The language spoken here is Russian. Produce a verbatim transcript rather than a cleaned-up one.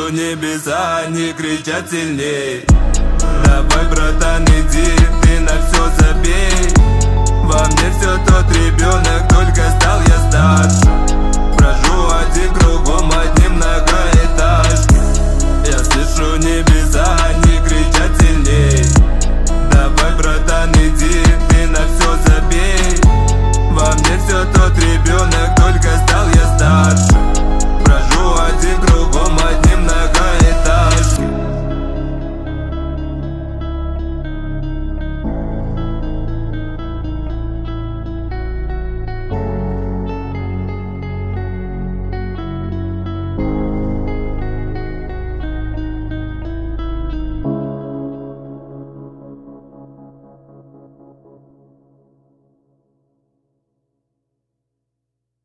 что небеса, они кричат сильней. Давай, братан, иди, ты на все забей. Во мне все тот ребенок, только стал я стал.